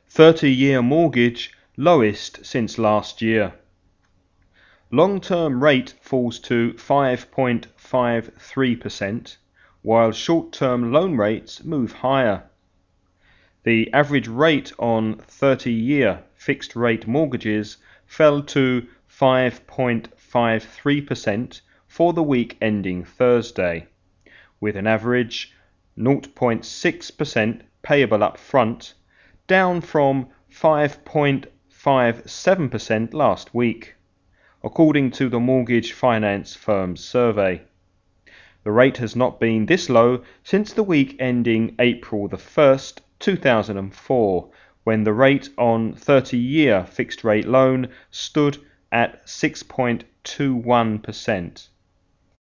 30-year mortgage lowest since last year. Long-term rate falls to 5.53%, while short-term loan rates move higher. The average rate on 30-year fixed-rate mortgages fell to 5.53% for the week ending Thursday, with an average 0.6% payable up front, down from 5.57% last week, according to the Mortgage Finance Firm's survey. The rate has not been this low since the week ending April the 1st, 2004, when the rate on 30-year fixed-rate loan stood at 6.21%.